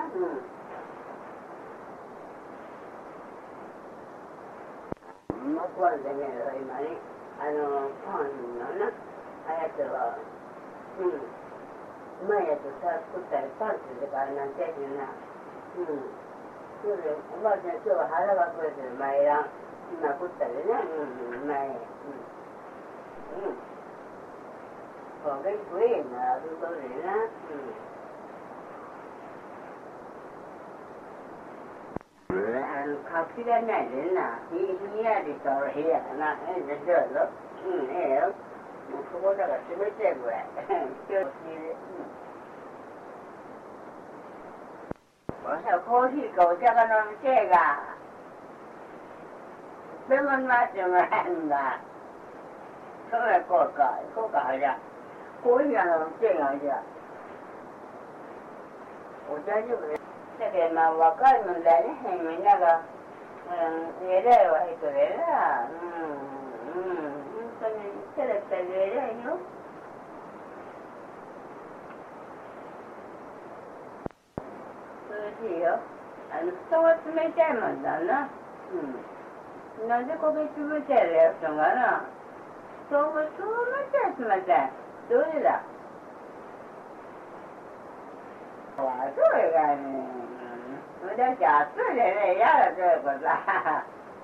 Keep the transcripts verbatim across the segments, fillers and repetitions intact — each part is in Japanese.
うん。向こうでね、今ね、あの、パンのな、あやつは、うん。うまいやつさ、作ったり、パンツとかなんてやつな。うん。それで、おばあちゃん、今日は腹が食えてる前やん。今食ったりね、うん、うまい。うん。うん。これ食えんな、そうそうでな。うん。あの、隠しがないでな。ひんやりと部屋かな。ええでしょうぞ。うん、ええよ。もうここだから冷てえぐらい。気をつけて。うん。わしはコーヒーかお茶か飲みてえが。レモンマッチもらえんだ。そうや、こうか。こうか、はじゃ。コーヒーが飲みてえが、じゃ。お茶丈夫ね。だけど、まあ、若いもんだね。みんなが。うん、偉いわ、人でな。うん、うん。本当に、キャラクターで偉いよ。涼しいよ。あの、布団が冷たいもんだな。うん。なんでここ冷たいのやつがな。布団が冷たい冷たい。どれだ。そうやね。うん。だって暑いでね、嫌だということさ。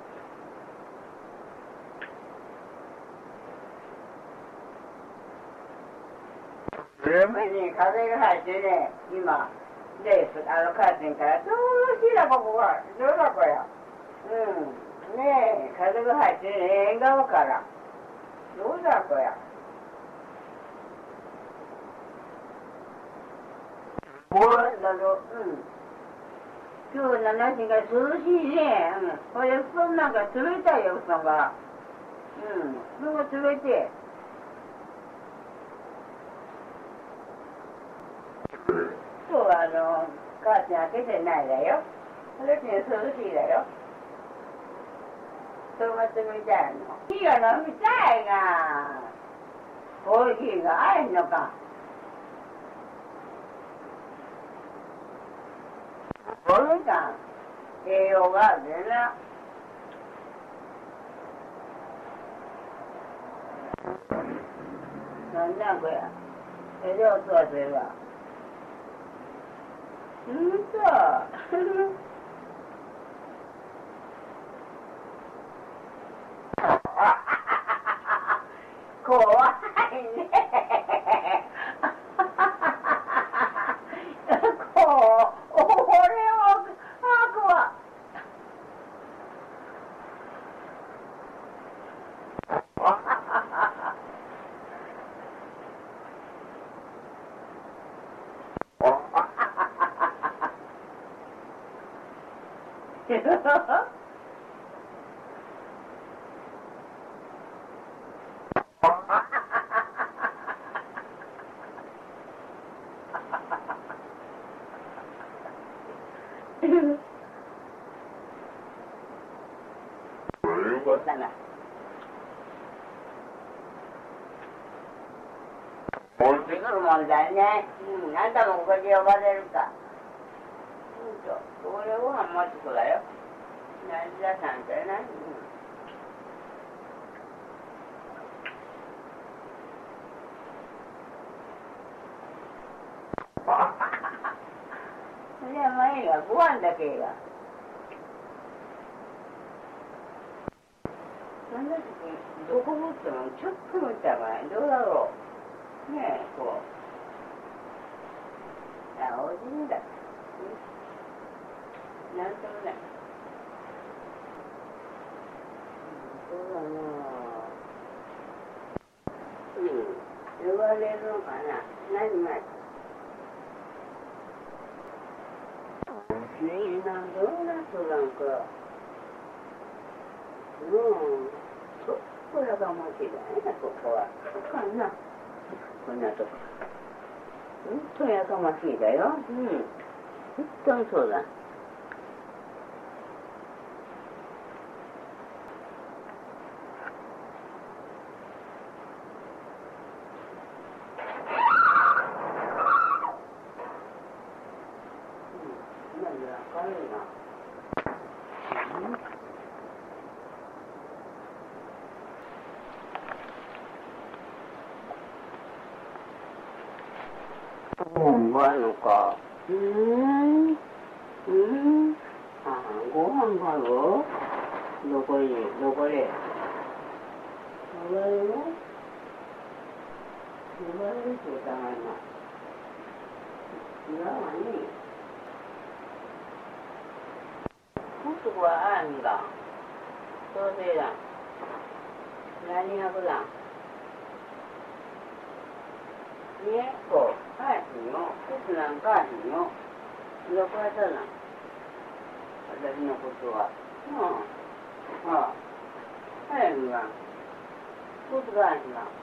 十分に風が入ってね、今、レース、あのカーテンから、どうしらここは、どうだこや。うん。ねえ、風が入ってね、縁側から。どうだこや。これだと、うん。今日の夏が涼しいね。うん。これ、布団なんか冷たいよ、布団が。うん。布団が冷てえ。今日はあの、カーテン開けてないだよ。それに涼しいだよ。布団が冷たいの。火が飲みたいが。コーヒーがあるのか。これか。栄養があるでな。なんだこや。えで音はすれば。うんと。怖いね。こう、俺を吐くわ。そうだな。持ってくる問題ね。うん、あんたもここで呼ばれるか。うんと、これご飯持ってくわよ。何ださんだよな。うん。それはまあいいが、ご飯だけが。そんな時、どこ持ってもちょっと持ったらどうだろう。ねえ、こう。あ、おじいだ。うん。なんともない。そうだなぁ。うん。言われるのかな。何が。不思議なドーナツなんか。うん。そこらがましいだね、ここは。ここかな。こんなとこ。本当にやかましいだよ。うん。本当にそうだ。 明るいな。うん、ご飯のか。うーん。うーん。あ、ご飯がある？どこに、どこで？どこでね？どこでって言ったらいいな。違うわね。もっとこはあるんだ。そうせいだ。何役だ。ね、こう、返すよ。靴なんか返すよ。どこやったな。私のことは。うん。ああ。返すが。靴返すが。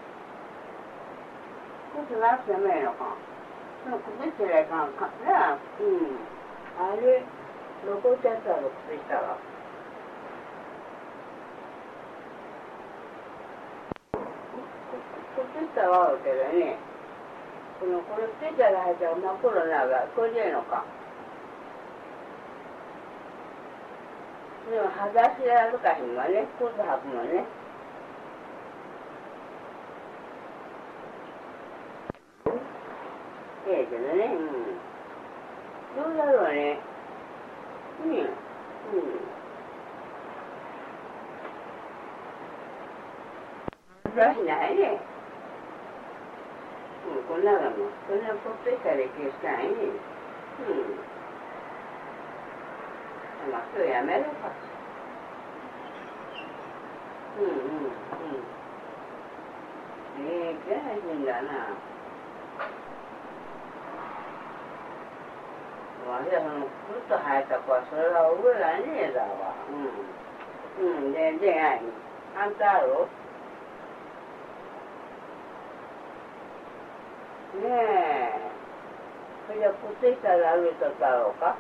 靴なくてもいいのか。でも靴してりゃいかんか。ねえ。うん。あれ、どこ行っちゃったの、靴下が。靴下はあるけどね。この、これ靴下が入ったら真っ黒になるから、これでいいのか。でも、裸足で歩かへんわね。靴履くもんね。ええけどね、うん。どうだろうね。うん。うん。そしないね。うん、こんなのも。こんなポッとしたら消したいね。うん。まあ、それやめろか。うんうんうん。ええ気配すんだな。わしはその、ふっと生えた子は、それは覚えられねえだわ。うん。うん、全然ない。あんたある？ねえ。それじゃ、靴下で歩いとったろうか。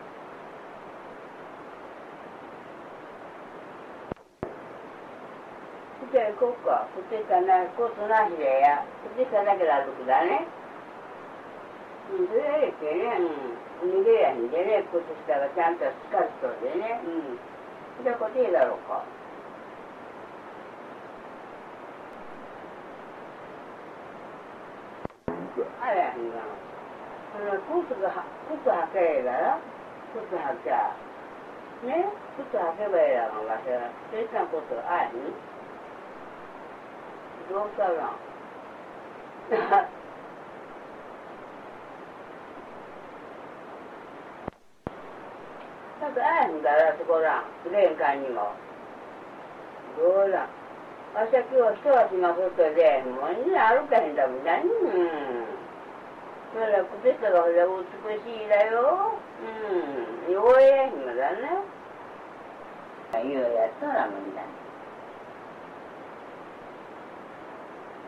じゃあ行こうか。靴下な、靴なしでや。靴下だけで歩くだね。うん、それはええけね。うん。逃げやんでね、靴下がちゃんとしっかりしとるでね。うん。じゃあこっちいいだろうか。あれやんが。その靴が、靴履けえだろ。靴履きゃ。ね、靴履けばええやろが、それは。そいつのことあれん？どうしたらだってあれんだら、そこら、玄関にも。どうだ。わしは今日一足の外で、もうみんな歩かへんだもん。何うん。それは靴下がほら美しいだよ。うん。汚れへんのだね。言うやったらもんだ。